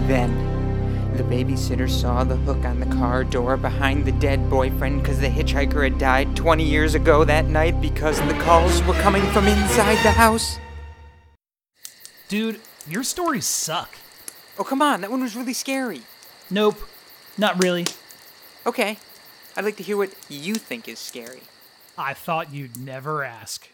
Then, the babysitter saw the hook on the car door behind the dead boyfriend because the hitchhiker had died 20 years ago that night because the calls were coming from inside the house. Dude, your stories suck. Oh, come on, that one was really scary. Nope, not really. Okay, I'd like to hear what you think is scary. I thought you'd never ask.